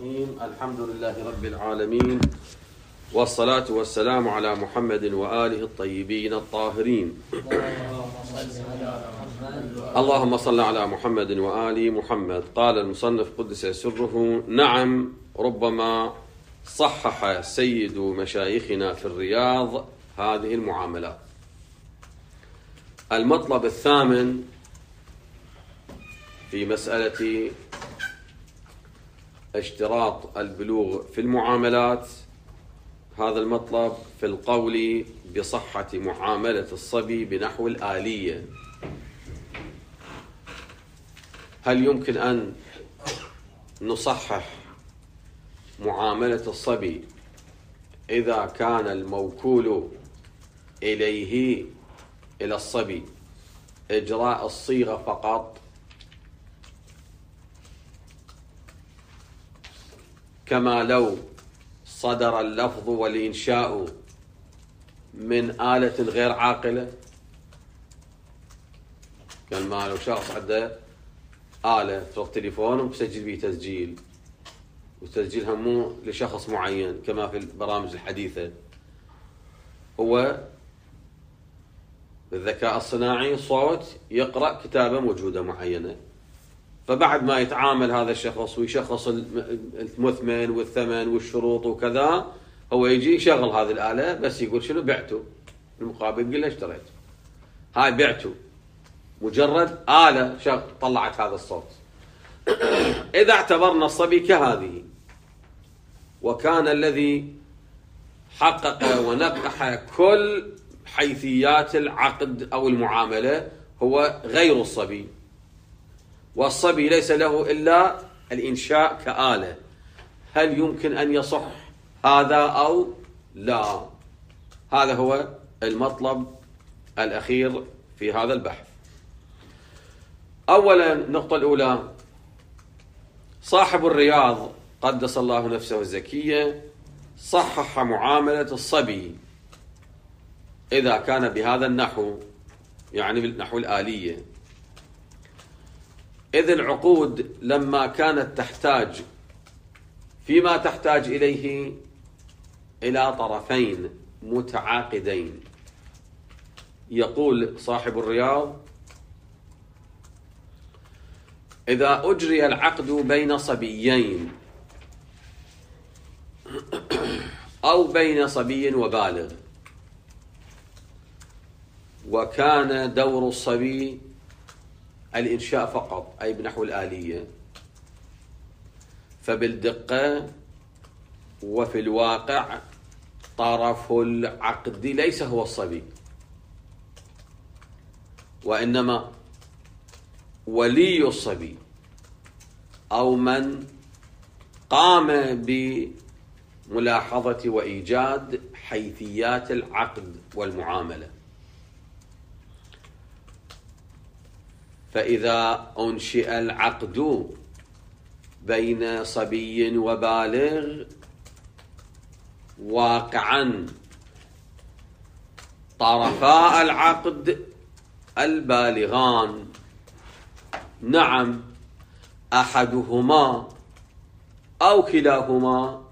الرحيم. الحمد لله رب العالمين، والصلاة والسلام على محمد وآله الطيبين الطاهرين. اللهم صل على محمد وآل محمد. قال المصنف قدس سره: نعم، ربما صحح سيد مشايخنا في الرياض هذه المعاملات. المطلب الثامن في مسألة اشتراط البلوغ في المعاملات، هذا المطلب في القول بصحة معاملة الصبي بنحو الآلية. هل يمكن أن نصحح معاملة الصبي إذا كان الموكول إليه إلى الصبي إجراء الصيغة فقط، كما لو صدر اللفظ والإنشاء من آلة غير عاقلة؟ كان ما لو شخص عنده آلة في التليفون ومسجل به تسجيل، وتسجيلها مو لشخص معين كما في البرامج الحديثة، هو بالذكاء الصناعي صوت يقرأ كتابة موجودة معينة، فبعد ما يتعامل هذا الشخص ويشخص المثمن والثمن والشروط وكذا، هو يجي يشغل هذه الآلة بس يقول شنو بعته، المقابل يقول له اشتريته، هاي بعته، مجرد آلة طلعت هذا الصوت. إذا اعتبرنا الصبي كهذه، وكان الذي حقق ونقح كل حيثيات العقد أو المعاملة هو غير الصبي، والصبي ليس له إلا الإنشاء كآلة، هل يمكن أن يصح هذا أو لا؟ هذا هو المطلب الأخير في هذا البحث. أولا، النقطة الأولى، صاحب الرياض قدس الله نفسه الزكية صحح معاملة الصبي إذا كان بهذا النحو، يعني بالنحو الآلية، إذ العقود لما كانت تحتاج فيما تحتاج إليه إلى طرفين متعاقدين. يقول صاحب الرياض: إذا أجري العقد بين صبيين أو بين صبي وبالغ، وكان دور الصبي الإنشاء فقط أي بنحو الآلية، فبالدقة وفي الواقع طرف العقد ليس هو الصبي، وإنما ولي الصبي أو من قام بملاحظة وإيجاد حيثيات العقد والمعاملة. فإذا أنشئ العقد بين صبي وبالغ، واقعا طرفا العقد البالغان، نعم، أحدهما أو كلاهما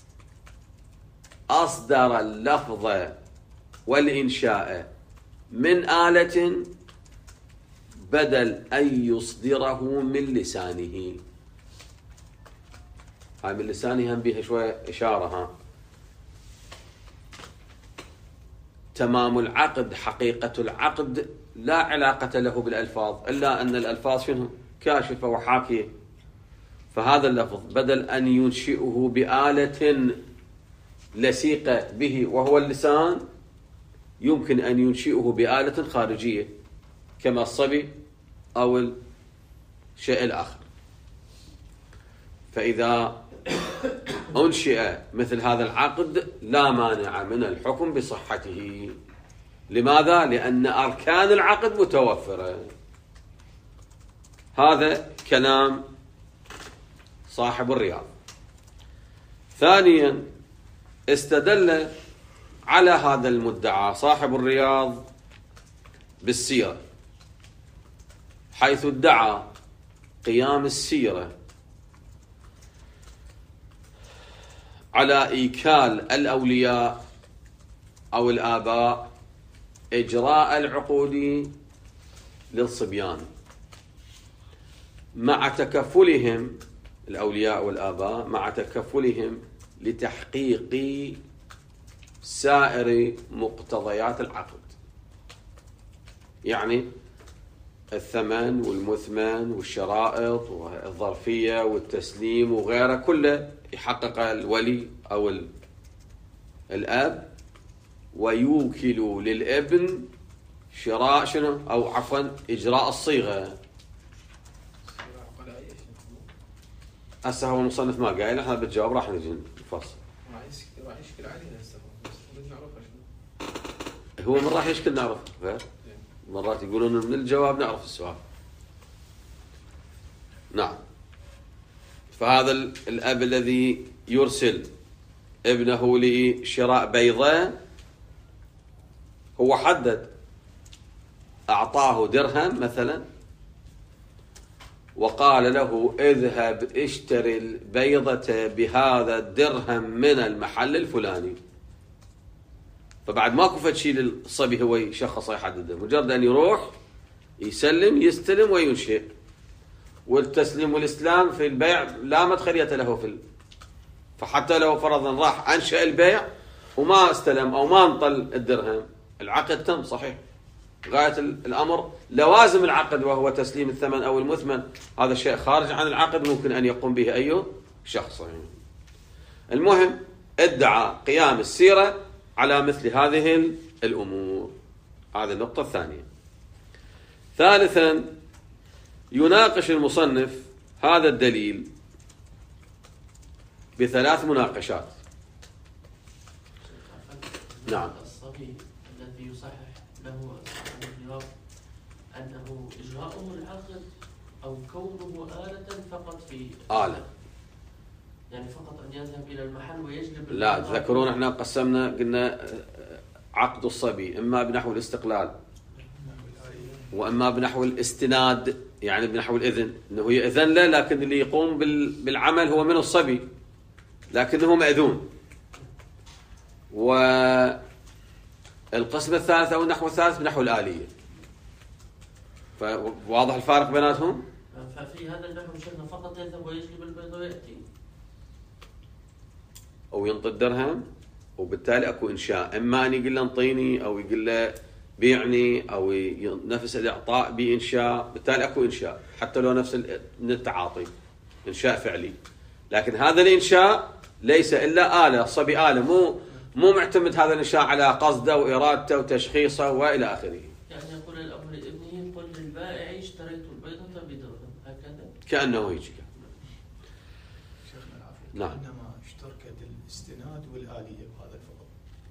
أصدر اللفظ والإنشاء من آلة بدل أن يصدره من لسانه. هاي من لسانه هم بيها شوية إشارة. تمام العقد، حقيقة العقد لا علاقة له بالألفاظ، إلا أن الألفاظ شنو؟ كاشفة وحاكية. فهذا اللفظ بدل أن ينشئه بآلة لصيقة به وهو اللسان، يمكن أن ينشئه بآلة خارجية كما الصبي أو الشيء الآخر. فإذا أنشئ مثل هذا العقد لا مانع من الحكم بصحته. لماذا؟ لأن أركان العقد متوفرة. هذا كلام صاحب الرياض. ثانيا، استدل على هذا المدعى صاحب الرياض بالسيرة، حيث ادعى قيام السيرة على إيكال الأولياء أو الآباء إجراء العقود للصبيان مع تكفلهم، الأولياء والآباء مع تكفلهم لتحقيق سائر مقتضيات العقد، يعني الثمن والمثمن والشرائط والظرفية والتسليم وغيره كله يحقق الولي أو الأب، ويوكل للابن شراء شنو أو عفوا إجراء الصيغة. هسه هو المصنف ما قايل، احنا بتجاوب راح نجي نفصل. راح يشكل علينا هسه نعرفها شنو. هو من راح يشكل نعرفه، مرات يقولون من الجواب نعرف السؤال. نعم. فهذا الأب الذي يرسل ابنه لشراء بيضة هو حدد، أعطاه درهم مثلا وقال له اذهب اشتري البيضة بهذا الدرهم من المحل الفلاني، فبعد ماكو فد شيء للصبي هو يشخص يحدده، مجرد أن يروح يسلم يستلم وينشئ. والتسليم والإسلام في البيع لا مدخلية له فحتى لو فرضا راح أنشأ البيع وما استلم أو ما انطل الدرهم، العقد تم صحيح. غاية الأمر لوازم العقد وهو تسليم الثمن أو المثمن، هذا الشيء خارج عن العقد ممكن أن يقوم به أي شخص. المهم ادعى قيام السيرة على مثل هذه الأمور. هذه النقطة الثانية. ثالثا يناقش المصنف هذا الدليل بثلاث مناقشات. نعم. الصبي الذي يصحح له الجواب أنه إجراؤه العقد أو كونه آلة فقط في آلة، يعني فقط أن يذهب إلى المحل ويجلب. لا تذكرون احنا قسمنا قلنا عقد الصبي إما بنحو الاستقلال وإما بنحو الاستناد، يعني بنحو الإذن، أنه يأذن له لكن اللي يقوم بالعمل هو من الصبي لكنه مأذون. والقسم الثالث أو النحو الثالث بنحو الآلية. فواضح الفارق بيناتهم؟ ففي هذا النحو شيخنا فقط يذهب ويجلب البيض ويأتي أو ينطي الدرهم، وبالتالي أكو إنشاء، إما أن يقول له انطيني أو يقول له بيعني أو نفس الإعطاء بإنشاء، بالتالي أكو إنشاء حتى لو نفس من التعاطي إنشاء فعلي. لكن هذا الإنشاء ليس إلا آلة، صبي آلة، مو معتمد هذا الإنشاء على قصده وإرادته وتشخيصه وإلى آخره. يعني يقول الأب لابنه قل للبائع اشتريت البيضة بدرهم، هكذا كأنه يجي. شيخنا العفو. نعم. إنما اشتركت الاستناد والآلية بهذا الفضل.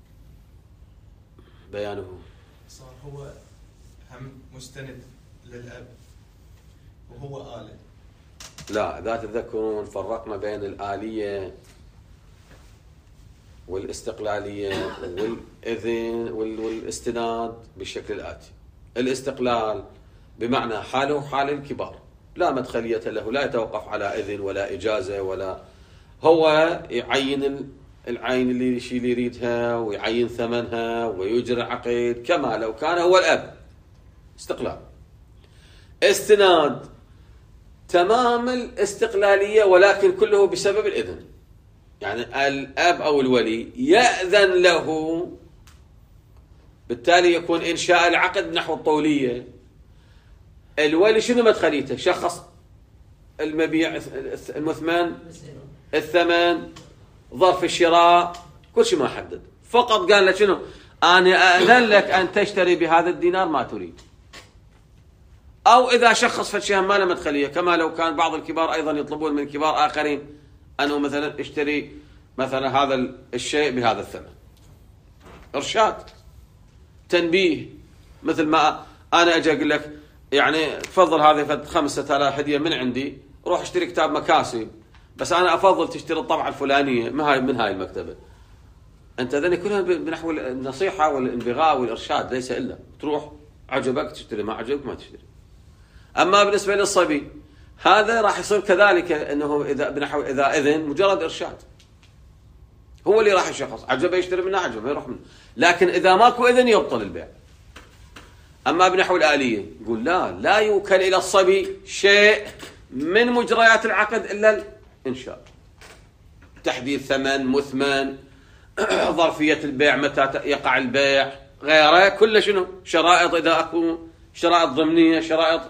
بيانه صار هو هم مستند للأب وهو آلة. لا، إذا تذكرون فرقنا بين الآلية والاستقلالية والإذن والاستناد بالشكل الآتي. الاستقلال بمعنى حاله حال الكبار، لا مدخلية له، لا يتوقف على إذن ولا إجازة، ولا هو يعين العين اللي يريدها ويعين ثمنها ويجري عقد كما لو كان هو الأب. استقلال. استناد تمام الاستقلالية ولكن كله بسبب الإذن، يعني الأب أو الولي يأذن له، بالتالي يكون إنشاء العقد نحو الطولية. الولي شنو مدخليته؟ شخص المبيع، المثمن، الثمن، ظرف الشراء، كل شيء ما حدد، فقط قال لك شنو؟ أنا أأذن لك أن تشتري بهذا الدينار ما تريد. أو إذا شخص فشيء ما له مدخلية، كما لو كان بعض الكبار أيضا يطلبون من كبار آخرين أنه مثلا اشتري مثلا هذا الشيء بهذا الثمن. إرشاد، تنبيه، مثل ما أنا أجي أقول لك يعني تفضل هذه 5000 هدية من عندي، روح اشتري كتاب مكاسب، بس أنا أفضل تشتري الطبعة الفلانية من هاي المكتبة. أنت ذني كلها بنحو النصيحة والانبغاء والإرشاد، ليس إلا تروح عجبك تشتري، ما عجبك ما تشتري. أما بالنسبة للصبي هذا راح يصير كذلك، أنه إذا بنحو إذا إذن مجرد إرشاد، هو اللي راح يشخص، عجبه يشتري منه، عجبه يروح منه. لكن إذا ماكو إذن يبطل البيع. أما بنحو الآلية يقول لا يوكل إلى الصبي شيء من مجريات العقد إلا الإنشاء، تحديد ثمن، مثمن، ظرفية البيع، متى يقع البيع، غيره كله شنو؟ شرائط، إذا أكو شرائط ضمنية، شرائط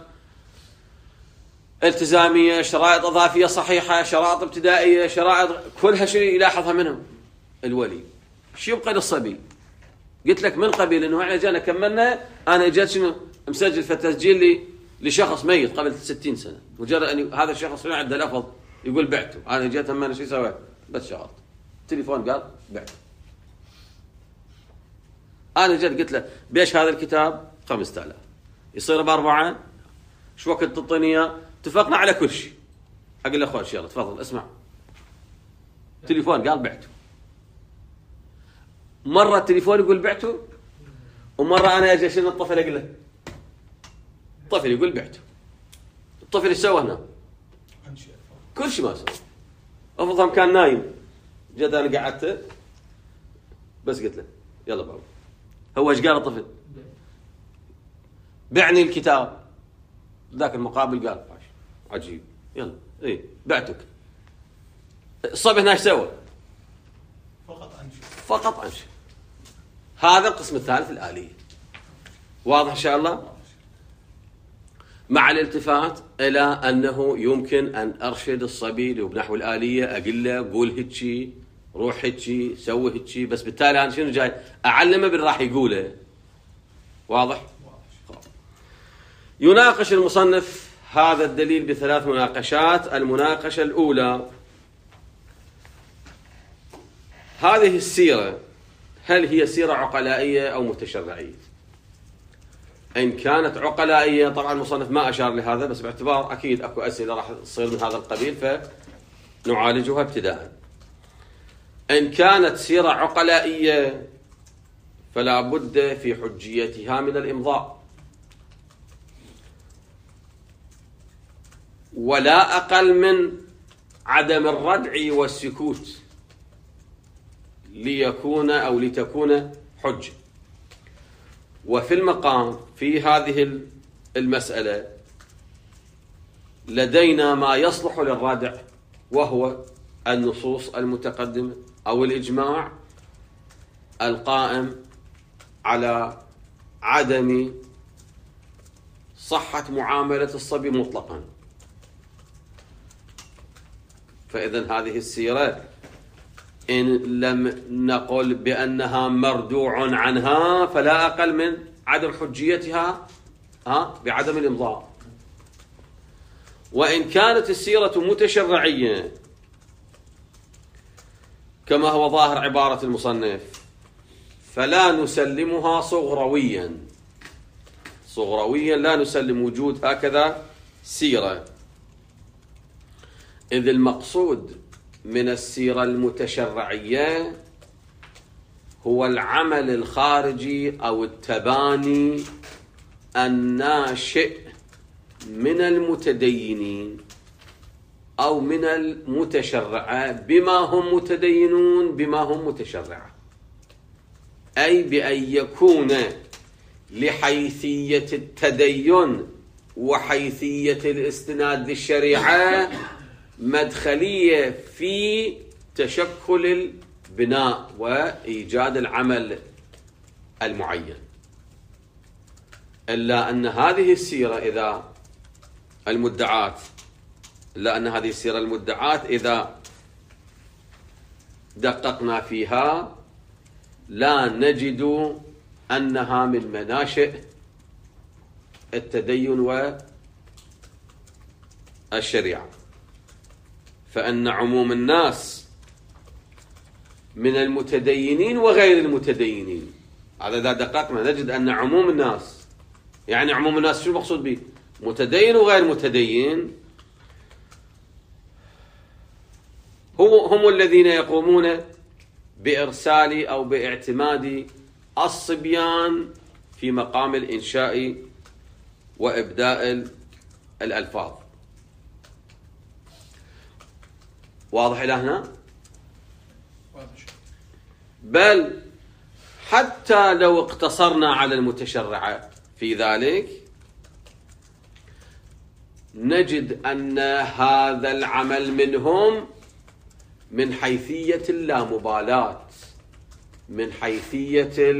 التزامية، شرائط إضافية صحيحة، شرائط ابتدائية، شرائط كلها شنو يلاحظها منهم الولي. شو يبقى للصبي؟ قلت لك من قبيل انه احنا جانا كملنا، انا جيت شنو مسجل في التسجيل لي لشخص ميت قبل 60 سنه، مجرد ان هذا الشخص شنو عنده لفظ يقول بعته، انا جيت اما شو سويت؟ بس شغلت تليفون قال بعته. انا جيت قلت له بيش هذا الكتاب 5000 يصير ب4، شو وقت تعطيني اياه؟ اتفقنا على كل شيء. اقول له اخوي يلا تفضل اسمع، تليفون قال بعته. مرة التليفون يقول بعته، ومرة أنا أجي شنو الطفل أقول له، الطفل يقول بعته. الطفل إيش سوى هنا؟ كل شيء ما سوى. أفضل كان نايم، جد أنا قعدت بس قلت له يلا بابا. هو إيش قال الطفل؟ بعني الكتاب. ذاك المقابل قال عجيب، يلا إيه بعتك. الصبي هنا إيش سوى؟ فقط أنشئ. هذا القسم الثالث الآلية. واضح إن شاء الله؟ مع الالتفات إلى أنه يمكن أن أرشد الصبي بنحو الآلية، أقول له قول هيك، روح هيك، سوي هيك، بس بالتالي أنا شنو جاي أعلمه باللي راح يقوله. واضح؟ يناقش المصنف هذا الدليل ب3 مناقشات. المناقشة الأولى، هذه السيرة هل هي سيرة عقلائية أو متشرعية؟ إن كانت عقلائية، طبعا المصنف ما أشار لهذا، بس باعتبار أكيد أكو أسئلة راح تصير من هذا القبيل فنعالجها ابتداء. إن كانت سيرة عقلائية فلا بد في حجيتها من الإمضاء، ولا أقل من عدم الردع والسكوت ليكون أو لتكون حجة. وفي المقام في هذه المسألة لدينا ما يصلح للردع، وهو النصوص المتقدمة أو الإجماع القائم على عدم صحة معاملة الصبي مطلقا. فإذن هذه السيرة إن لم نقل بأنها مردوع عنها فلا أقل من عدم حجيتها بعدم الإمضاء. وإن كانت السيرة متشرعية كما هو ظاهر عبارة المصنف فلا نسلمها صغرويا لا نسلم وجود هكذا سيرة، إذ المقصود من السيرة المتشرعية هو العمل الخارجي أو التباني الناشئ من المتدينين أو من المتشرعة بما هم متدينون بما هم متشرعة، أي بأن يكون لحيثية التدين وحيثية الاستناد للشريعة مدخلية في تشكل البناء وإيجاد العمل المعين. إلا أن هذه السيرة المدعاة إذا دققنا فيها لا نجد أنها من مناشئ التدين والشريعة، فأن عموم الناس من المتدينين وغير المتدينين، هذا إذا دققنا نجد أن عموم الناس، يعني عموم الناس شو المقصود به؟ متدين وغير متدين، هم الذين يقومون بإرسال أو باعتماد الصبيان في مقام الإنشاء وإبداء الألفاظ. واضح إلى هنا؟ بل حتى لو اقتصرنا على المتشرع في ذلك نجد أن هذا العمل منهم من حيثية اللامبالاة، من حيثية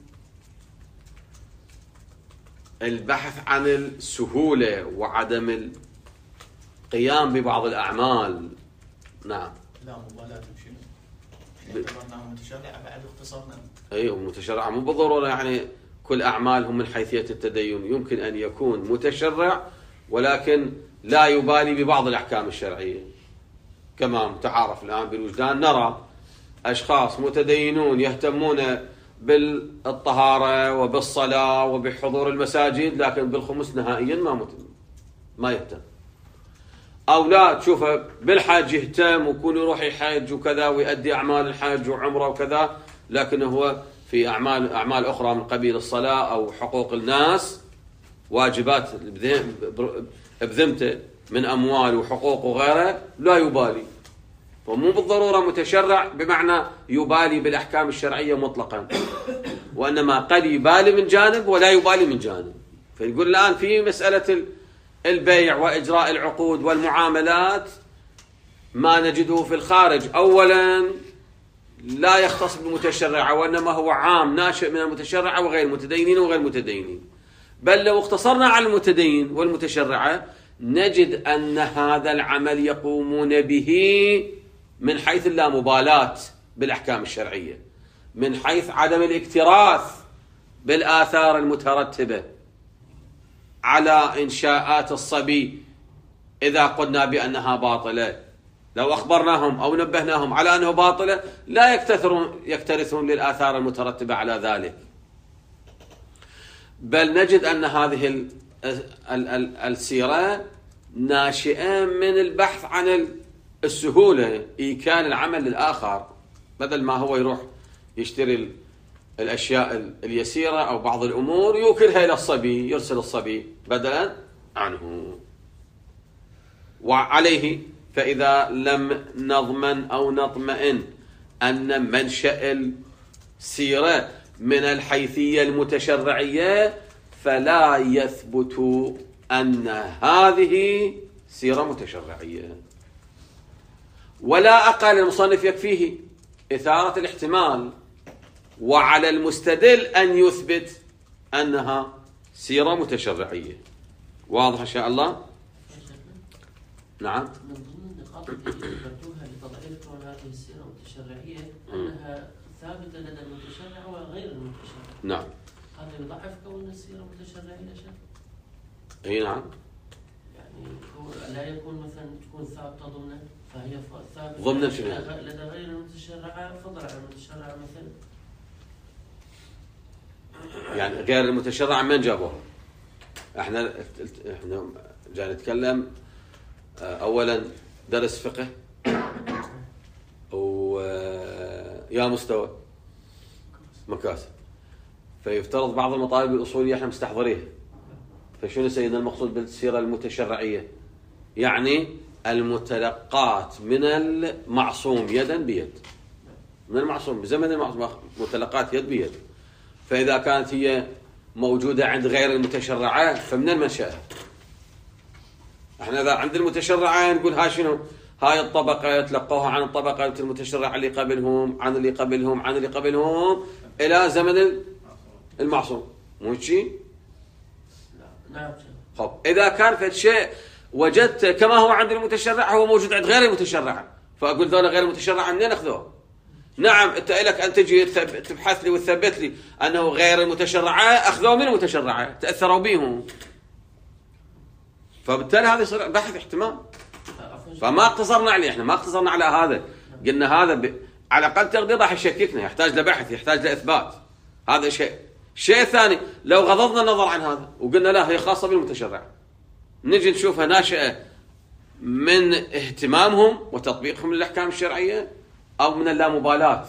البحث عن السهولة وعدم القيام ببعض الأعمال. نعم. لا مبالاة بشنو؟ يعني اعتبرناه متشرع بعد اختصرنا. أي متشرع مو بالضرورة يعني كل أعمالهم من حيثية التدين، يمكن أن يكون متشرع ولكن لا يبالي ببعض الأحكام الشرعية، كما متعارف الآن بالوجدان نرى أشخاص متدينون يهتمون بالطهارة وبالصلاة وبحضور المساجد، لكن بالخمس نهائيا ما يهتم. أو لا تشوفه بالحج يهتم ويكون يروح يحج وكذا ويؤدي أعمال الحج وعمره وكذا، لكن هو في أعمال أخرى من قبيل الصلاة أو حقوق الناس، واجبات بذمته من أموال وحقوق وغيره لا يبالي. ومو بالضرورة متشرع بمعنى يبالي بالأحكام الشرعية مطلقا، وإنما قد يبالي من جانب ولا يبالي من جانب. فيقول الآن في مسألة البيع وإجراء العقود والمعاملات ما نجده في الخارج أولا لا يختص بالمتشرع، وإنما هو عام ناشئ من المتشرع وغير المتدينين وغير المتدينين. بل لو اقتصرنا على المتدين والمتشرعة نجد أن هذا العمل يقومون به من حيث اللامبالاة بالأحكام الشرعية، من حيث عدم الاكتراث بالآثار المترتبة على إنشاءات الصبي إذا قلنا بأنها باطلة. لو أخبرناهم أو نبهناهم على أنه باطلة لا يكترثون للآثار المترتبة على ذلك، بل نجد أن هذه السيرة ناشئة من البحث عن السهولة، إيكال العمل للآخر، بدل ما هو يروح يشتري الأشياء اليسيرة أو بعض الأمور يوكلها إلى الصبي، يرسل الصبي بدلا عنه. وعليه فإذا لم نضمن أو نطمئن أن منشأ السيرة من الحيثية المتشرعية فلا يثبت أن هذه سيرة متشرعية. ولا أقل المصنف يكفيه إثارة الاحتمال، وعلى المستدل أن يثبت أنها سيرة متشرعية. واضح إن شاء الله؟ نعم. من ضمن النقاط التي ذكرتوها لتضعيف كون هذه السيرة المتشرعية أنها ثابتة لدى المتشرع وغير المتشرع. نعم. هذا يضعف كون السيرة متشرعية شيء؟ أي نعم. يعني لا يكون مثلا تكون ثابتة ضمنا، فهي ثابتة ضمنا شنو؟ لدى غير المتشرع فضلا عن المتشرع مثلا. يعني غير المتشرع من جابوها؟ احنا جاي نتكلم اولا درس فقه ويا مستوى مكاسب، فيفترض بعض المطالب الاصوليه احنا مستحضريها. فشنو سيدنا المقصود بالسيره المتشرعيه؟ يعني المتلقات من المعصوم يدا بيد، من المعصوم بزمن المعصوم متلقات يد بيد. فإذا كانت هي موجودة عند غير المتشرعة فمن المنشأ؟ احنا إذا عند المتشرعة نقول ها شنو؟ هاي الطبقة تلقوها عن الطبقة المتشرعة اللي قبلهم عن اللي قبلهم عن اللي قبلهم إلى زمن المعصوم، مو شيء؟ نعم. خب إذا كان في شيء وجدت كما هو عند المتشرع هو موجود عند غير المتشرع، فأقول ذولا غير المتشرع منين أخذوه؟ نعم أنت لك أن تجي تبحث لي وتثبت لي أنه غير المتشرعة أخذوا من المتشرعة تأثروا بهم، فبالتالي هذا يصير بحث احتمال. فما اقتصرنا عليه، احنا ما اقتصرنا على هذا، قلنا هذا على أقل تقدير راح يشككنا، يحتاج لبحث، يحتاج لإثبات. هذا شيء. الشيء الثاني لو غضضنا النظر عن هذا وقلنا لا هي خاصة بالمتشرع، نجي نشوفها ناشئة من اهتمامهم وتطبيقهم للأحكام الشرعية أو من اللامبالاة.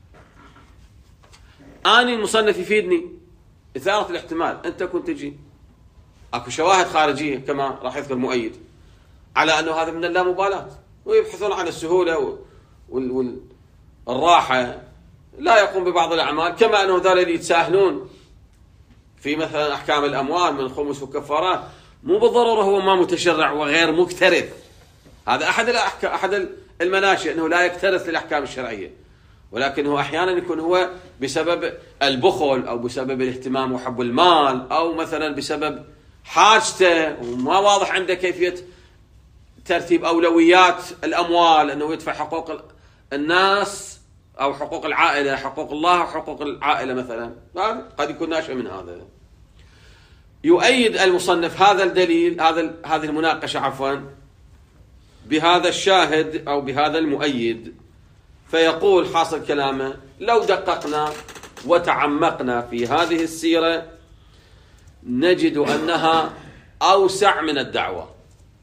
أني المصنف يفيدني إثارة الاحتمال. أنت كنت تجي أكو شواهد خارجية كما راح يذكر مؤيد على أنه هذا من اللامبالاة، ويبحثون عن السهولة والراحة لا يقوم ببعض الأعمال، كما أنه ذول اللي يتساهلون في مثلا أحكام الأموال من الخمس والكفارات مو بالضرورة هو ما متشرع وغير مكترث. هذا أحد المناشئ أنه لا يكترث للأحكام الشرعية، ولكنه أحيانا يكون هو بسبب البخل أو بسبب الاهتمام وحب المال، أو مثلا بسبب حاجته وما واضح عنده كيفية ترتيب أولويات الأموال، أنه يدفع حقوق الناس أو حقوق العائلة، حقوق الله وحقوق العائلة مثلا، قد يكون ناشئ من هذا. يؤيد المصنف هذا الدليل، هذه المناقشة عفوا، بهذا الشاهد أو بهذا المؤيد، فيقول حاصل كلامه: لو دققنا وتعمقنا في هذه السيرة نجد أنها أوسع من الدعوة.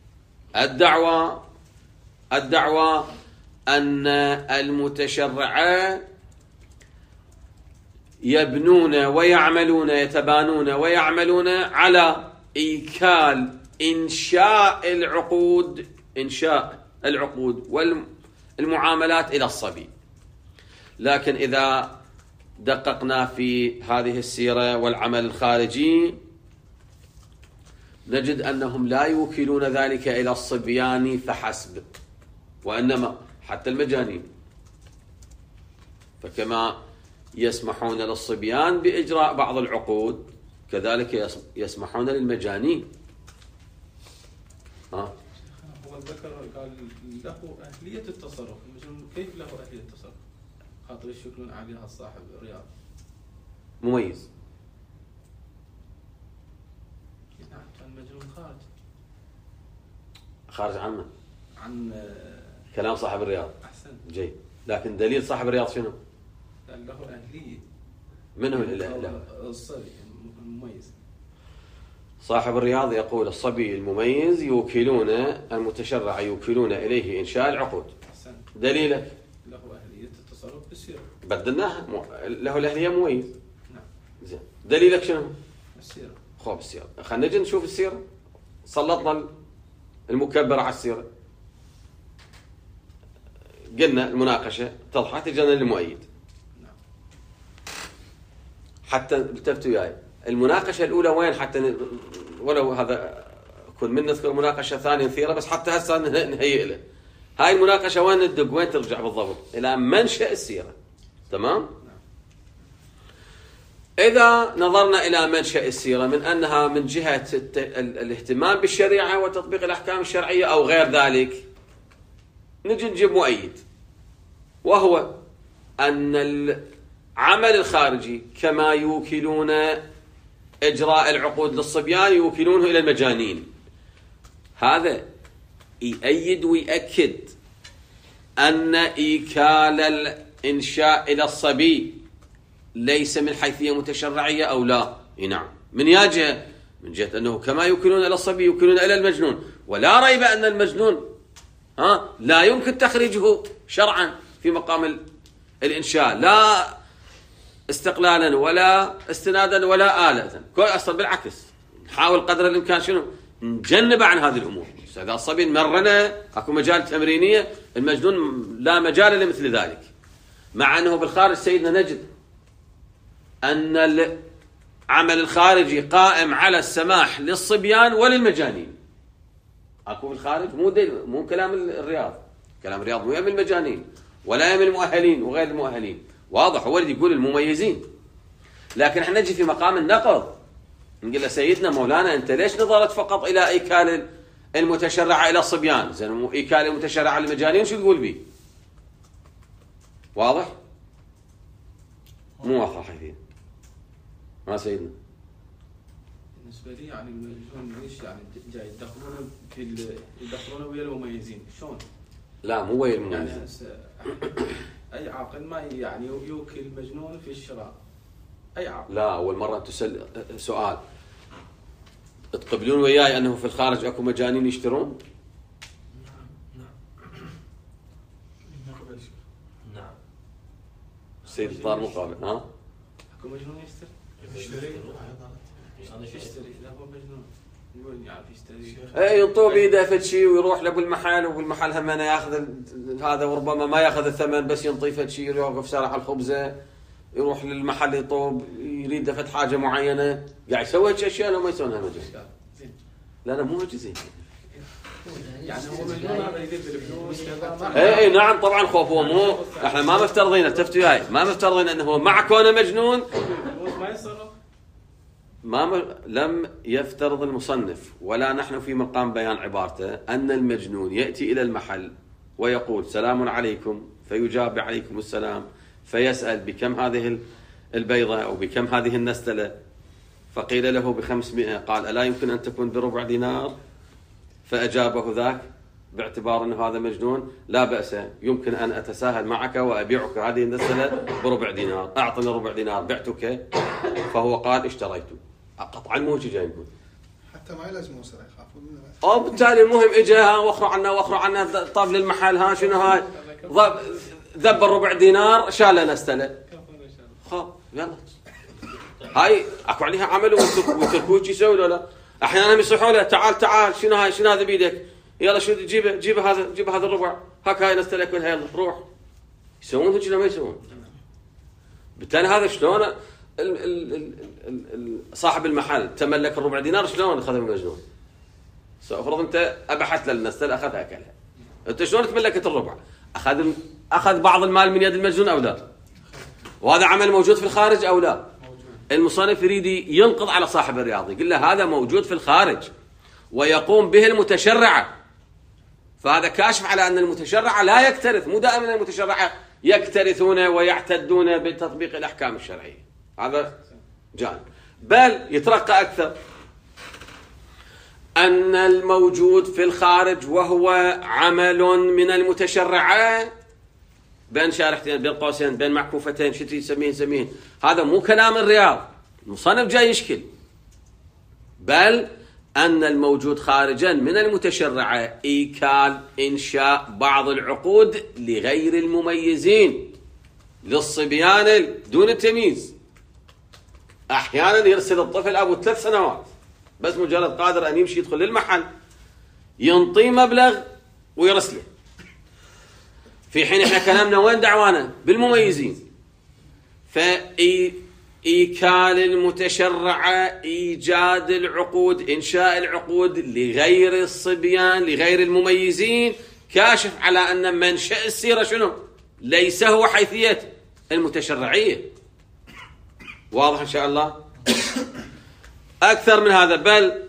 الدعوة أن المتشرع يبنون ويعملون، يتبانون ويعملون على إيكال إنشاء العقود والمعاملات إلى الصبي. لكن إذا دققنا في هذه السيرة والعمل الخارجي نجد أنهم لا يوكلون ذلك إلى الصبيان فحسب، وإنما حتى المجانين، فكما يسمحون للصبيان بإجراء بعض العقود كذلك يسمحون للمجانين. هو ذكر قال له أهلية التصرف، المجنون كيف له أهلية التصرف؟ خاطر يشكلون عليها صاحب الرياض مميز. نعم، كان مجنون خارج عنه عن كلام صاحب الرياض. أحسن، جيد. لكن دليل صاحب الرياض شنو؟ قال له أهلية. من هو له؟ الصبي المميز. صاحب الرياض يقول الصبي المميز يوكلون، المتشرع يوكلون إليه إنشاء العقود. أحسن. دليلك؟ له أهلية التصرف بالسيرة. بدلناها، له الأهلية مميز. نعم. زين. دليلك شنو؟ السيرة. خوف السيرة. خلينا نجي نشوف السيرة. سلطنا المكبر على السيرة. قلنا المناقشة تضحى تجينا للمؤيد. نعم. حتى التفتوا وياي المناقشة الأولى وين؟ حتى ولو هذا كل من نذكر مناقشة ثانية نثيرة، بس حتى هسه نهيئ له. هاي المناقشة وين ندق؟ وين ترجع بالضبط؟ إلى منشأ السيرة. تمام؟ إذا نظرنا إلى منشأ السيرة من أنها من جهة الاهتمام بالشريعة وتطبيق الأحكام الشرعية أو غير ذلك، نجي نجيب مؤيد، وهو أن العمل الخارجي كما يوكلون إجراء العقود للصبيان يوكلونه إلى المجانين. هذا يؤيد ويأكد أن إيكال الإنشاء إلى الصبي ليس من حيثية متشرعية أو لا. نعم. من جهة، من جهة أنه كما يوكلون إلى الصبي يوكلون إلى المجنون، ولا ريب أن المجنون لا يمكن تخريجه شرعا في مقام الإنشاء، لا استقلالا ولا استنادا ولا آلة. أصلا بالعكس نحاول قدر الإمكان شنو؟ نجنب عن هذه الأمور. إذا الصبي مرنا أكو مجال تمرينية، المجنون لا مجال لمثل ذلك. مع أنه بالخارج سيدنا نجد أن العمل الخارجي قائم على السماح للصبيان وللمجانين. أكو بالخارج مو كلام الرياض، كلام الرياض مو يم المجانين ولا يم المؤهلين وغير المؤهلين، واضح. هو اللي يقول المميزين، لكن احنا نجي في مقام النقض نقول له سيدنا مولانا أنت ليش نظرت فقط إلى إيكال المتشرع إلى الصبيان؟ زين إيكال المتشرع للمجانين شو تقول به؟ واضح؟ مو واضح حيثين ما سيدنا. بالنسبة لي يعني المجنون ليش يعني جاي يدخلون ويا المميزين شلون؟ لا مو ويا المميزين. يعني أي عاقل ما يعني يوكل المجنون في الشراء. أي عاقل. لا، أول مرة تسأل سؤال تقبلون وياي أنه في الخارج أكو مجانين يشترون؟ نعم. السيد الطار مقابل أكو مجنون يشتري؟ يشتري إذا هو مجنون وين يعرف يشتري؟ اي ينطوه بيده فد شيء ويروح لابو المحل، وابو المحل هم أنا ياخذ هذا، وربما ما ياخذ الثمن بس ينطيه فد شيء، يوقف شارع الخبزه يروح للمحل يطوب يريد دفت حاجه معينه، قاعد يسوي هيك اشياء لو ما يسوونها المجنون؟ لا لا مو هيك زين. يعني هو مجنون هذا يريد الفلوس كذا. اي نعم طبعا خوف، هو مو احنا ما مفترضين، التفتوا وياي ما مفترضين انه هو مع كونه مجنون ما يصرف. لم يفترض المصنف ولا نحن في مقام بيان عبارته أن المجنون يأتي إلى المحل ويقول سلام عليكم، فيجاب عليكم السلام، فيسأل بكم هذه البيضة أو بكم هذه النستلة، فقيل له ب500، قال ألا يمكن أن تكون بربع دينار؟ فأجابه ذاك باعتبار أن هذا مجنون، لا بأس، يمكن أن أتساهل معك وأبيعك هذه النستلة بربع دينار، أعطني ربع دينار بعتك. فهو قال اشتريته. قطعا مو جاي يقول حتى ما يلزموا سرعة يخافون منه. او بالتالي المهم اجى واخروا عنا طاب للمحل، ها شنو هاي؟ ذب الربع دينار شاله نستله. خلاص يلا هاي اكو عليها عمل وتركوش يسوي ولا احيانا يصيحوا له تعال شنو هاي، شنو هذا بيدك، يلا شو جيب هذا الربع، هاك هاي نستله كلها، يلا روح. يسوون هيك ولا ما يسوون؟ بالتالي هذا شلون صاحب المحل تملك الربع دينار، شلون اخذها من المجنون؟ افرض انت ابحت للنستل اخذها اكلها، انت شلون تملكت الربع؟ اخذ بعض المال من يد المجنون او لا؟ وهذا عمل موجود في الخارج او لا؟ المصنف يريد ينقض على صاحب الرياضي، يقول له هذا موجود في الخارج ويقوم به المتشرعة، فهذا كاشف على ان المتشرعة لا يكترث، مو دائما المتشرعة يكترثون ويعتدون بتطبيق الاحكام الشرعية، هذا جانب. بل يترقى أكثر، أن الموجود في الخارج وهو عمل من المتشرعة بين شارحتين بين قوسين بين معكوفتين، شو تسمين هذا مو كلام الرياض، المصنف جاي يشكل، بل أن الموجود خارجا من المتشرعة إيكال إنشاء بعض العقود لغير المميزين، للصبيان دون التمييز. أحيانا يرسل الطفل أبو 3 سنوات بس مجرد قادر أن يمشي يدخل للمحل ينطي مبلغ ويرسله، في حين إحنا كلامنا وين دعوانا بالمميزين. فإيكال المتشرعة إيجاد العقود، إنشاء العقود لغير الصبيان لغير المميزين، كاشف على أن منشأ السيرة شنو؟ ليس هو حيثية المتشرعية. واضح إن شاء الله؟ أكثر من هذا، بل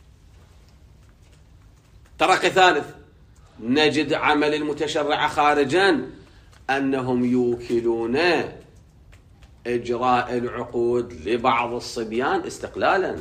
طرق ثالث، نجد عمل المتشرع خارجا أنهم يوكلون إجراء العقود لبعض الصبيان استقلالا.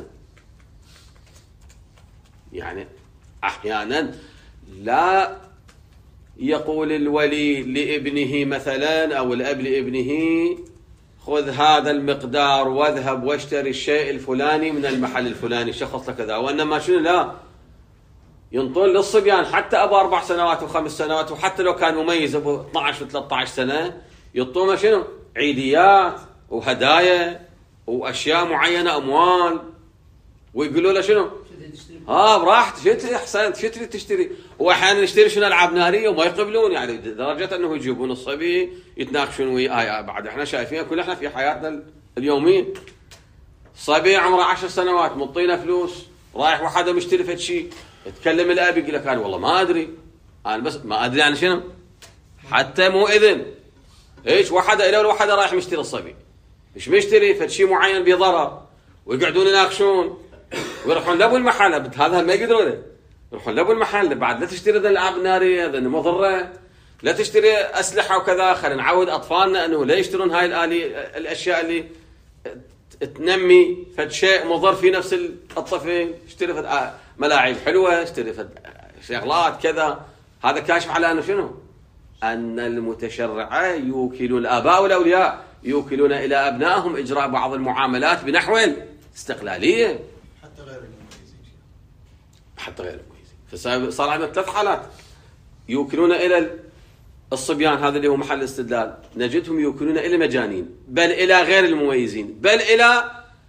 يعني أحيانا لا يقول الولي لابنه مثلا أو الأب لابنه خذ هذا المقدار واذهب واشتري الشيء الفلاني من المحل الفلاني شخص لكذا، وإنما شنو لا ينطون للصبيان حتى أبو 4 سنوات و5 سنوات، وحتى لو كان مميز أبو 12 و13 سنة ينطون شنو عيديات وهدايا وأشياء معينة أموال، ويقولوا له شنو براحتك شتري أحسنت شتري تشتري. وأحيانا يشتري شنو ألعاب نارية وما يقبلون، يعني لدرجة أنه يجيبون الصبي يتناقشون وياه. بعد احنا شايفين كل احنا في حياتنا اليومين صبي عمره 10 سنوات مطينا فلوس رايح وحده مشتري فد شيء، تكلم الأب يقول لك أنا والله ما أدري، أنا بس ما أدري عن شنو، حتى مو إذن إيش وحده إلى وحده رايح مشتري الصبي مش مشتري فد شيء معين بضرر، ويقعدون يناقشون ويروحون لابو المحل. هذا ما يقدروا له، يروحون لابو المحل بعد لا تشتري ذا الألعاب النارية ذا مضرة، لا تشتري أسلحة وكذا، خلينا نعود أطفالنا أنه لا يشترون هاي الأشياء اللي تنمي فد شيء مضر في نفس الطفل، اشتري فد ملاعب حلوة، اشتري فد شغلات كذا. هذا كاشف على أنه شنو؟ أن المتشرعة يوكلون الآباء والأولياء يوكلون إلى أبنائهم إجراء بعض المعاملات بنحو الاستقلالية حتى غير المميزين. حتى غير المميزين. فصار عندنا 3 حالات يوكلون إلى الصبيان، هذا اللي هو محل الاستدلال، نجدهم يوكلون إلى مجانين، بل إلى غير المميزين، بل إلى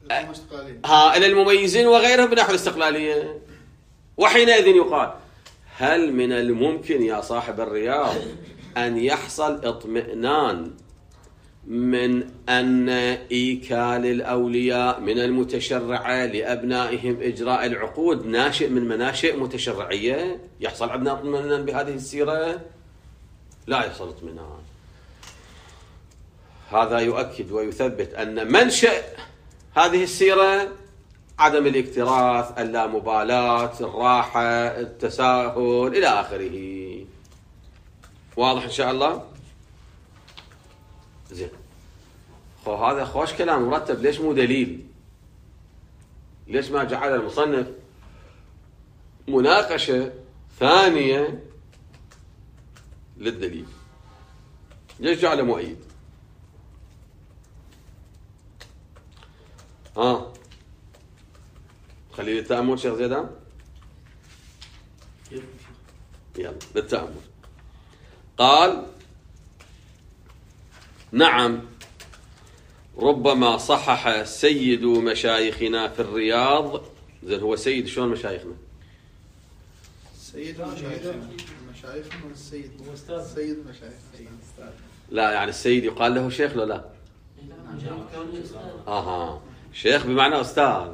الحكومة استقلالية. إلى المميزين وغيرهم بنحو الاستقلالية. وحينئذ يقال هل من الممكن يا صاحب الرياض أن يحصل اطمئنان من أن إيكال الأولياء من المتشرعة لأبنائهم إجراء العقود ناشئ من مناشئ متشرعية؟ يحصل عندنا اطمئنان بهذه السيرة؟ لا يحصل اطمئنان. هذا يؤكد ويثبت أن منشأ هذه السيرة عدم الاكتراث، اللامبالاة، الراحة، التساهل إلى آخره. واضح إن شاء الله؟ زين. هذا خوش كلام مرتب، ليش مو دليل؟ ليش ما جعل المصنف مناقشة ثانية للدليل؟ ليش جعله مؤيد؟ خلي للتأمل شيخ زيدان. يلا للتأمل. قال: نعم، ربما صحح سيد مشايخنا في الرياض. زين، هو سيد شلون مشايخنا؟ سيد مشايخنا والسيد هو أستاذ. سيد مشايخنا. لا يعني السيد يقال له شيخ لو لا؟ شيخ بمعنى أستاذ.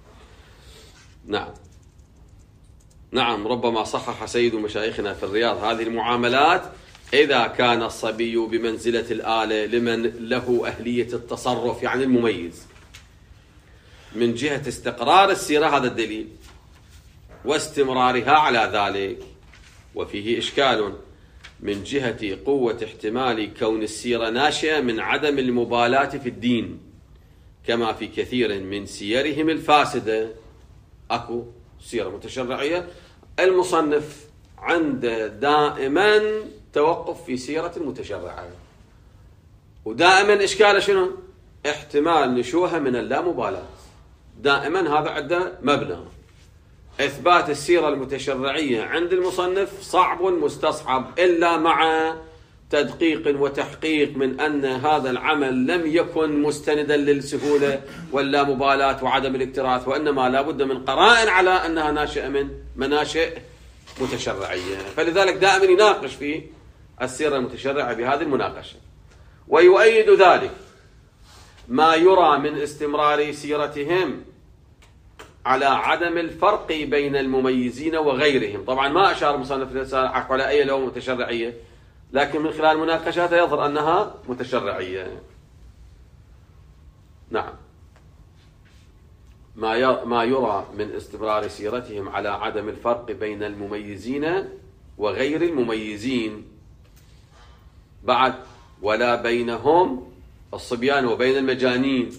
نعم، ربما صحح سيد مشايخنا في الرياض هذه المعاملات إذا كان الصبي بمنزلة الآلة لمن له أهلية التصرف، يعني المميز، من جهة استقرار السيرة، هذا الدليل، واستمرارها على ذلك. وفيه إشكال من جهة قوة احتمال كون السيرة ناشئة من عدم المبالاة في الدين، كما في كثير من سيرهم الفاسدة. أكو سيرة متشرعية، المصنف عنده دائما توقف في سيرة المتشرعة، ودائما إشكاله شنو؟ احتمال نشوها من اللامبالاة. دائما هذا عنده مبنى. إثبات السيرة المتشرعية عند المصنف صعب مستصعب إلا مع تدقيق وتحقيق من أن هذا العمل لم يكن مستندا للسهولة واللامبالاة وعدم الاكتراث، وإنما لا بد من قرائن على أنها ناشئة من مناشئ متشرعية. فلذلك دائما يناقش في السيرة المتشرعة بهذه المناقشة. ويؤيد ذلك ما يرى من استمرار سيرتهم على عدم الفرق بين المميزين وغيرهم. طبعا ما أشار مصنف على أي لون متشرعية، لكن من خلال مناقشاته يظهر أنها متشرعية. نعم، ما يرى من استمرار سيرتهم على عدم الفرق بين المميزين وغير المميزين. بعد: ولا بينهم الصبيان وبين المجانين.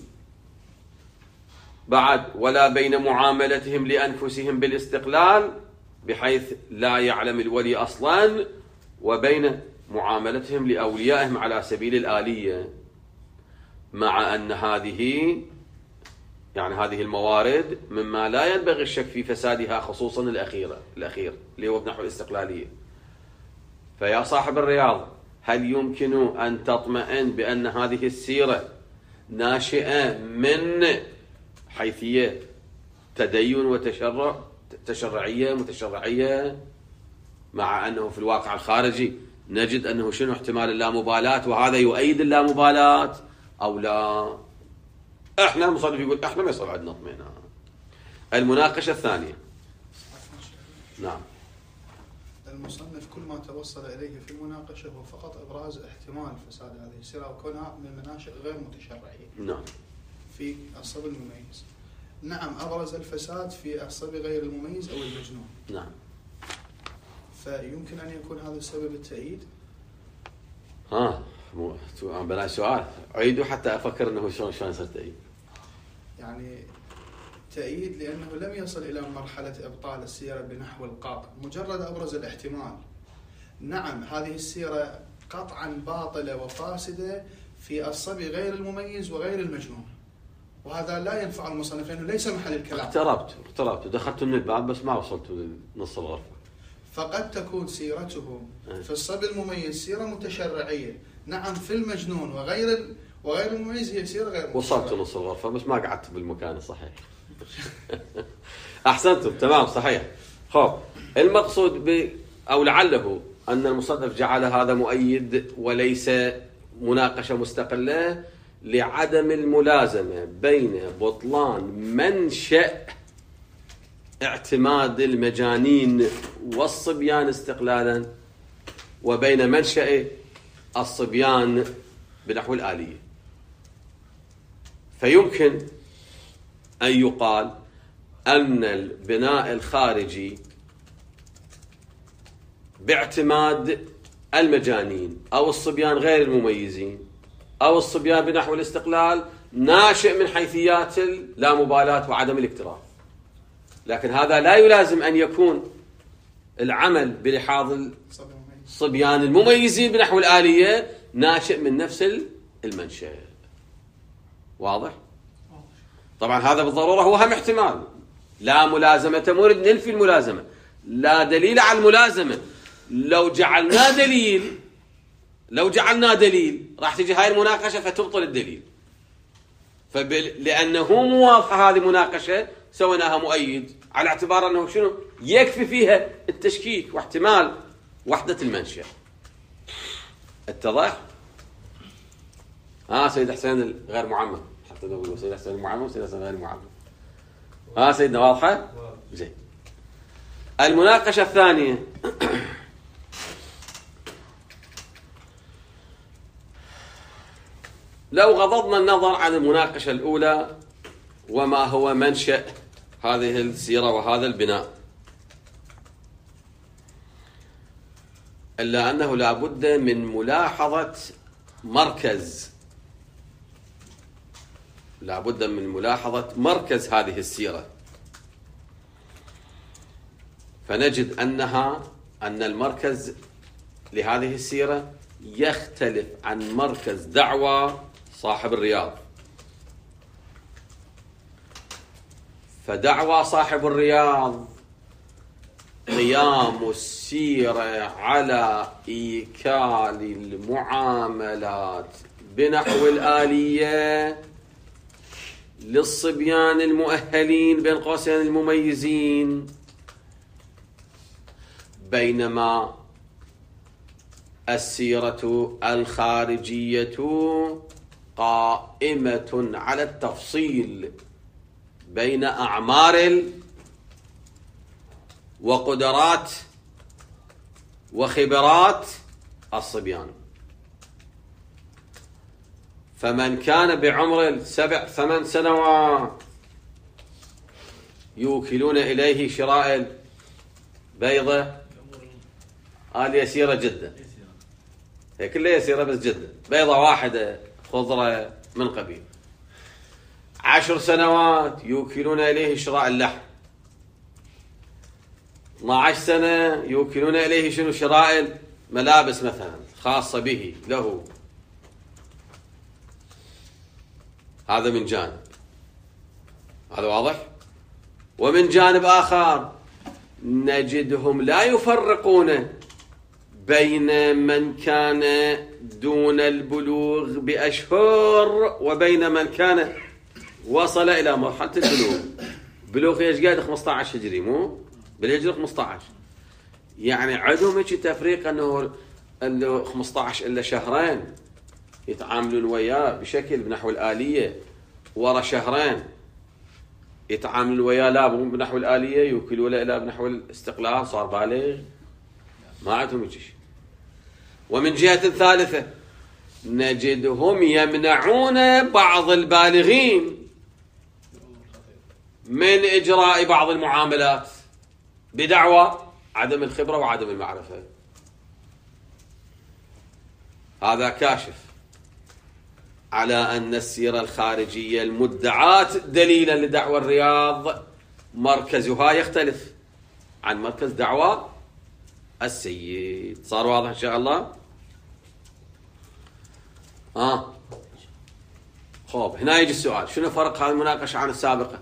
بعد: ولا بين معاملتهم لأنفسهم بالاستقلال بحيث لا يعلم الولي أصلا، وبين معاملتهم لأوليائهم على سبيل الآلية، مع أن هذه الموارد مما لا ينبغي الشك في فسادها، خصوصا الأخير اللي هو نحو الاستقلالية. فيا صاحب الرياض، هل يمكن أن تطمئن بأن هذه السيرة ناشئة من حيثية تدين وتشرع، متشرعية، مع أنه في الواقع الخارجي نجد أنه شنو احتمال اللامبالاة، وهذا يؤيد اللامبالاة أو لا؟ احنا المصنف يقول احنا ما يصير عندنا اطمئنان. المناقشة الثانية. نعم. المصنف كل ما توصل إليه في المناقشة هو فقط إبراز احتمال فساد هذه السيرة وكونها من مناشئ غير متشرعية. نعم. في الصبي المميز. نعم، أبرز الفساد في الصبي غير المميز أو المجنون. نعم. فيمكن أن يكون هذا السبب التأييد. بلا سؤال عيدوا حتى أفكر أنه شلون يصير تأييد. يعني تأييد لأنه لم يصل إلى مرحلة إبطال السيرة بنحو القاطع، مجرد أبرز الاحتمال. نعم، هذه السيرة قطعا باطلة وفاسدة في الصبي غير المميز وغير المجنون، وهذا لا ينفع المصنف لأنه ليس محل الكلام. اقتربت ودخلت من الباب بس ما وصلت لنص الغرفة. فقد تكون سيرته في الصبي المميز سيرة متشرعية، نعم، في المجنون وغير المميز هي سيرة غير وصلت نص الغرفة بس ما قعدت بالمكان الصحيح. أحسنتم، تمام صحيح. خب المقصود أو لعله أن المصنف جعل هذا مؤيد وليس مناقشة مستقلة لعدم الملازمة بين بطلان منشأ اعتماد المجانين والصبيان استقلالا وبين منشأ الصبيان بنحو الآلية. فيمكن أن يقال أن البناء الخارجي باعتماد المجانين أو الصبيان غير المميزين أو الصبيان بنحو الاستقلال ناشئ من حيثيات اللامبالاة وعدم الاكتراث، لكن هذا لا يلازم أن يكون العمل بلحاظ الصبيان المميزين بنحو الآلية ناشئ من نفس المنشأ. واضح؟ طبعا هذا بالضرورة هو هم احتمال، لا ملازمة مورد ننفي الملازمة، لا دليل على الملازمة. لو جعلنا دليل راح تجي هاي المناقشة فتبطل الدليل، لأنه موافقة هذه مناقشة سويناها مؤيد على اعتبار أنه شنو يكفي فيها التشكيك واحتمال وحدة المنشأ. اتضح؟ سيد حسين غير معمم، حتى نقول سيد حسين المعمم سيد حسين غير معمم. سيدنا واضحة؟ زين. المناقشة الثانية لو غضضنا النظر عن المناقشة الأولى وما هو منشأ هذه السيرة وهذا البناء، إلا أنه لا بد من ملاحظة مركز هذه السيرة. فنجد أن المركز لهذه السيرة يختلف عن مركز دعوى صاحب الرياض. فدعوى صاحب الرياض قيام السيرة على إيكال المعاملات بنحو الآلية للصبيان المؤهلين بين قوسين المميزين، بينما السيرة الخارجية قائمة على التفصيل بين أعمار وقدرات وخبرات الصبيان. فمن كان بعمر 7-8 سنوات يوكلون إليه شراء البيضة، يسيرة جدا، هي كلها يسيرة بس جدا، بيضة واحدة خضرة من قبيل. 10 سنوات يوكلون إليه شراء اللحم. 12 سنة يوكلون إليه شراء ملابس مثلا خاصة به له. هذا من جانب، هذا واضح. ومن جانب آخر نجدهم لا يفرقون بين من كان دون البلوغ بأشهر وبين من كان وصل إلى مرحلة البلوغ. بلوغ ايش قاعد 15 هجري، مو بالهجرة 15، يعني عندهم هيك تفريق انه 15 الا شهرين يتعاملون وياه بشكل بنحو الآلية، ورا شهرين يتعاملون وياه لا بنحو الآلية يوكلوا له الى بنحو الاستقلال صار بالغ، ما عندهم هيك شيء. ومن جهة ثالثة نجدهم يمنعون بعض البالغين من إجراء بعض المعاملات بدعوى عدم الخبرة وعدم المعرفة. هذا كاشف على أن السيرة الخارجية المدعاة دليلا لدعوى الرياض مركزها يختلف عن مركز دعوى السيد. صار واضح إن شاء الله؟ خب هنا يجي السؤال، شنو فرق هذه المناقشة عن السابقة؟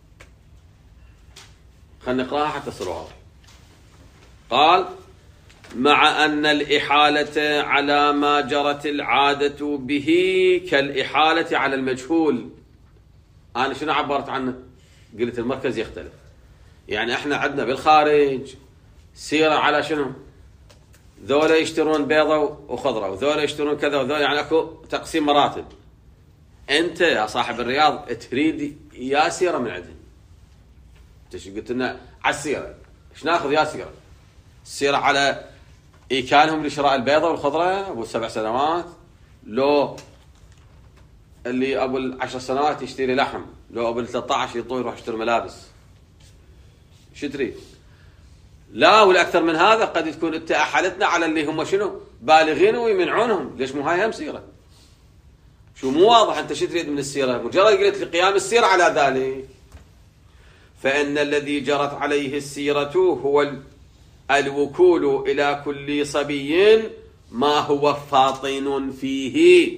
خلينا نقراها حتى تصير واضح. قال: مع أن الإحالة على ما جرت العادة به كالإحالة على المجهول. أنا شنو عبرت عنه؟ قلت المركز يختلف. يعني احنا عندنا بالخارج سيرة على شنو؟ ذولا يشترون بيضة وخضرة، وذولا يشترون كذا، وذولا يعني اكو تقسيم مراتب. انت يا صاحب الرياض تريد يا سيرة من عندهم. انت شو قلت لنا على السيرة؟ ايش ناخذ يا سيرة؟ السيرة على ايكالهم لشراء البيضة والخضرة ابو 7 سنوات، لو اللي ابو 10 سنوات يشتري لحم، لو ابو 13 يطوي يروح يشتري ملابس. شو تريد؟ لا، والاكثر من هذا قد تكون انت احالتنا على اللي هم شنو؟ بالغين ويمنعونهم. ليش مو هاي هم سيره؟ شو مو واضح انت شو تريد من السيره؟ مجرد قلت لي قيام السيره على ذلك. فان الذي جرت عليه السيره هو الوكول الى كل صبي ما هو فاطن فيه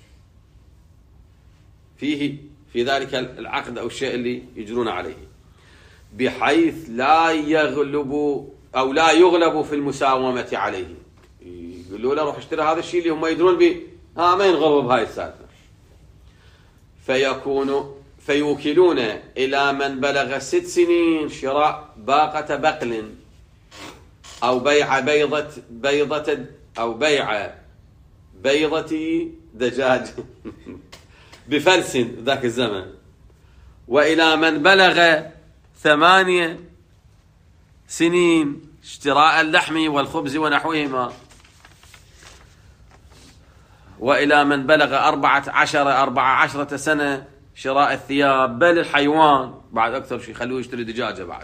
في ذلك العقد او الشيء اللي يجرون عليه، بحيث لا يغلب أو لا يغلب في المساومة عليه. يقولوا له روح اشتري هذا الشيء اللي هم يدرون به، ما ينغلبوا بهاي السالفة. فيوكلون إلى من بلغ 6 سنين شراء باقة بقل أو بيع بيضة أو بيع بيضة دجاج بفلس ذاك الزمن، وإلى من بلغ 8 سنين اشتراء اللحم والخبز ونحوهما، وإلى من بلغ 14 سنة شراء الثياب، بل الحيوان بعد أكثر شيء خلوه يشتري دجاجة بعد.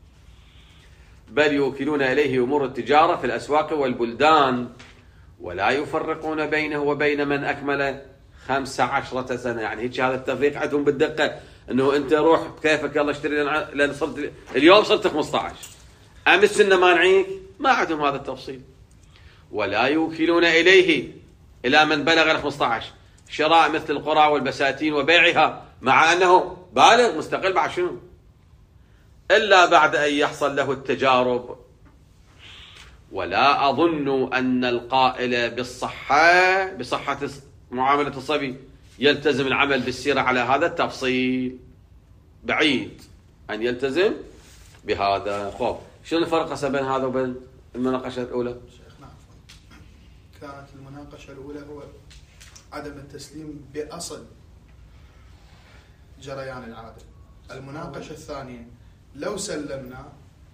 بل يوكلون إليه أمور التجارة في الأسواق والبلدان، ولا يفرقون بينه وبين من أكمل 15 سنة. يعني هيك هذا التفريق عندهم بالدقة، انه انت روح كيفك يلا اشتري لان صرت اليوم صرت 15، امس سنه مانعيك، ما عندهم هذا التفصيل. ولا يوكلون اليه الى من بلغ 15 شراء مثل القرى والبساتين وبيعها، مع انه بالغ مستقل بعد شنو، الا بعد ان يحصل له التجارب. ولا اظن ان القائل بصحة معاملة الصبي يلتزم العمل بالسيرة على هذا التفصيل، بعيد أن يلتزم بهذا. خوف شنو الفرق بين هذا وبين المناقشة الأولى؟ شيخنا كانت المناقشة الأولى هو عدم التسليم بأصل جريان العادة. المناقشة الثانية لو سلمنا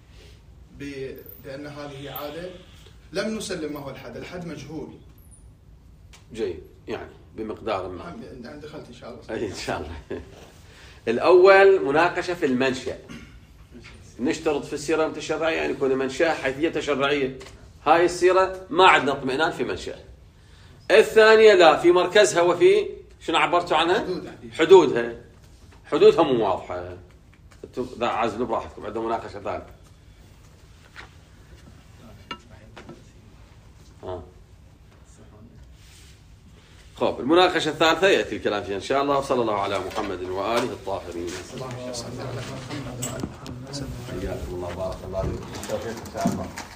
بأن هذه عادة، لم نسلم ما هو الحد، الحد مجهول. جيد، يعني بمقدار ما. أنا دخلت إن شاء الله. أي إن شاء الله. الأول مناقشة في المنشأ، نشترط في السيرة التشرعية أن يكون منشأ حيثية تشرعية. هاي السيرة ما عندنا اطمئنان في منشأ. الثانية لا، في مركزها وفي شنو عبرتوا عنها؟ حدودها مو واضحة. انتم عازلوا براحتكم، عندنا مناقشة ثالثة. خب المناقشة الثالثة يأتي الكلام فيها إن شاء الله. وصلى الله على محمد وآله الطاهرين. حياكم الله، بارك الله فيكم.